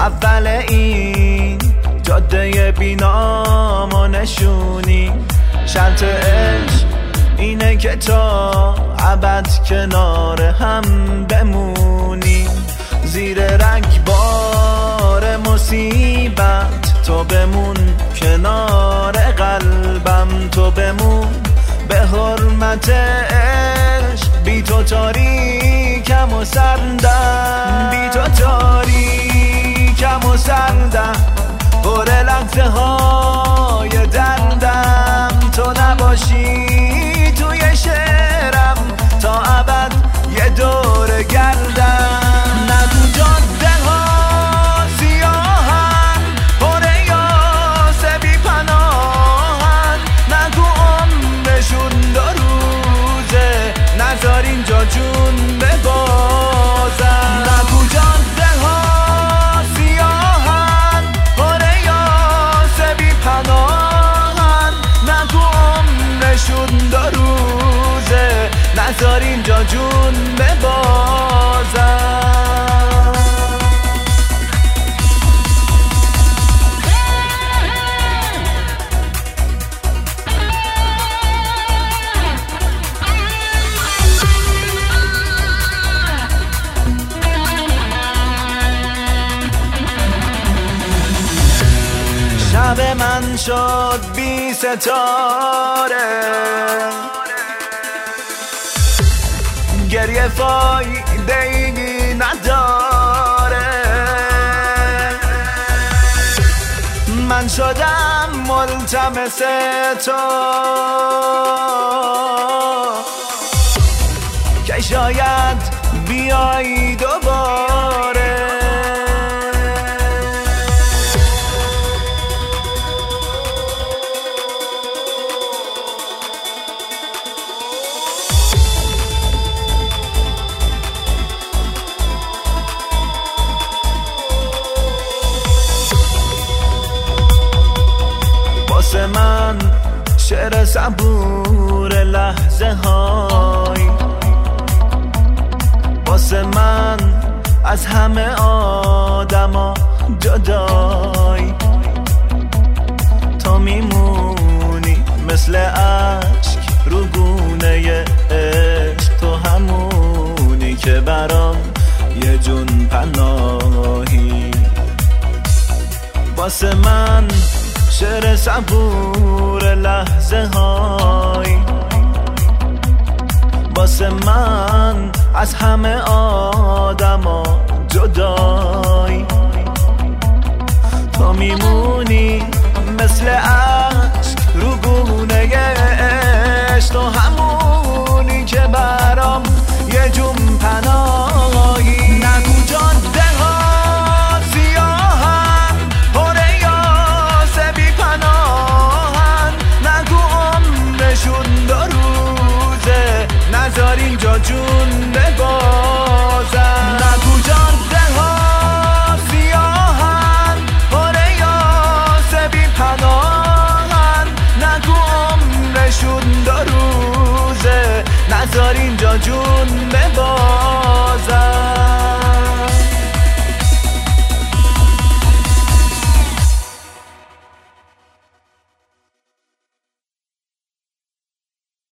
اول این جاده بینام و نشونی. شرط عشق اینه که تا ابد کنار هم بمونی. زیر رگبار مصیبت تو بمون، کنار قلبم تو بمون. به حرمت عشق بی تو تاریکم و سردم، بی تو تاریکم و سردم. پر لحظه های دردم تو نباشی توی شعرم، تا ابد یه دور گردم. نگو جاده ها سیاهن، پر یاس بی پناهن. نگو عمرشون 2 روزه، نذار اینجا جون ببازن. نگو جاده ها سیاهن، پر یاس بی پناهن. نگو عمرشون 2 روزه، نذار اینجا جون ببازن. شب من شد بی ستاره، گریه فایده‌ای نداره. من شدم ملتمس تو که شاید بیایی دوباره. واسه من شعر صبور لحظه های، واسه من از همه آدما جدای. تو میمونی مثل اشک رو گونه عشق، تو همونی که برام یه جون پناهی. واسه من شعر صبور لحظه های، واسه من از همه آدما جدای. تو میمونی مثل عشق رو گونه عشق، تو همونی که برام یه جون پناهی. نگو جاده ها سیاهن، پر یاس بی پناهن. نگو عمرشون 2 روزه، نذار اینجا جون ببازن. نگو جاده ها سیاهن، پر یاس بی پناهن. نگو عمرشون 2 روزه، نذار اینجا جون ببازن.